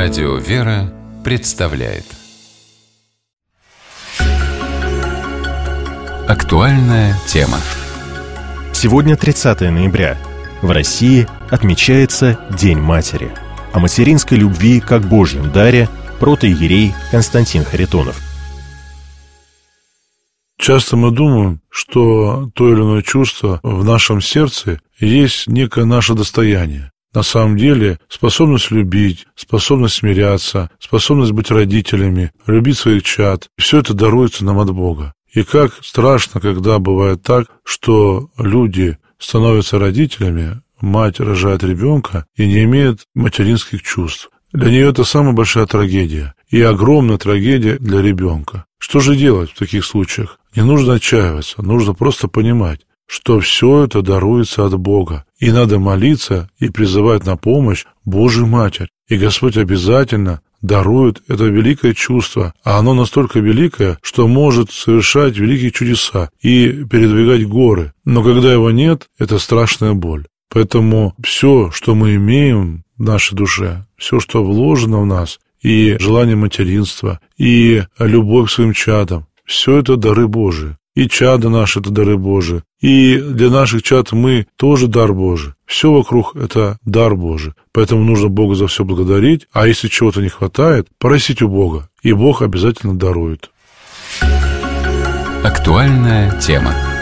Радио «Вера» представляет актуальная тема. Сегодня 30 ноября. В России отмечается День матери. О материнской любви как Божьем даре протоиерей Константин Харитонов. Часто мы думаем, что то или иное чувство в нашем сердце есть некое наше достояние. На самом деле, способность любить, способность смиряться, способность быть родителями, любить своих чад – все это даруется нам от Бога. И как страшно, когда бывает так, что люди становятся родителями, мать рожает ребенка и не имеет материнских чувств. Для нее это самая большая трагедия и огромная трагедия для ребенка. Что же делать в таких случаях? Не нужно отчаиваться, нужно просто понимать, что все это даруется от Бога. И надо молиться и призывать на помощь Божию Матерь. И Господь обязательно дарует это великое чувство, а оно настолько великое, что может совершать великие чудеса и передвигать горы. Но когда его нет, это страшная боль. Поэтому все, что мы имеем в нашей душе, все, что вложено в нас, и желание материнства, и любовь к своим чадам, все это дары Божии. И чада наши – это дары Божии. И для наших чад мы тоже дар Божий. Все вокруг – это дар Божий. Поэтому нужно Бога за все благодарить. А если чего-то не хватает, просить у Бога. И Бог обязательно дарует. Актуальная тема.